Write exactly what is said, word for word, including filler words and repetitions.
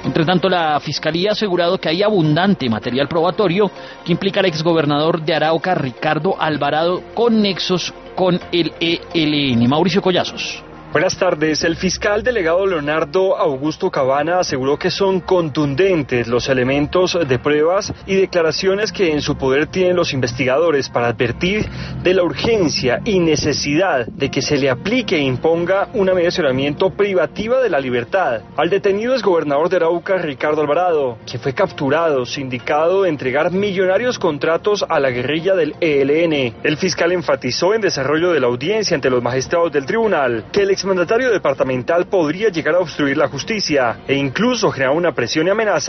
Entre tanto, la Fiscalía ha asegurado que hay abundante material probatorio que implica al exgobernador de Arauca, Ricardo Alvarado, con nexos con el E L N. Mauricio Collazos. Buenas tardes. El fiscal delegado Leonardo Augusto Cabana aseguró que son contundentes los elementos de pruebas y declaraciones que en su poder tienen los investigadores para advertir de la urgencia y necesidad de que se le aplique e imponga una medida de cerramiento privativa de la libertad al detenido exgobernador de Arauca, Ricardo Alvarado, que fue capturado, sindicado de entregar millonarios contratos a la guerrilla del E L N. El fiscal enfatizó en desarrollo de la audiencia ante los magistrados del tribunal que el exmandatario departamental podría llegar a obstruir la justicia e incluso generar una presión y amenaza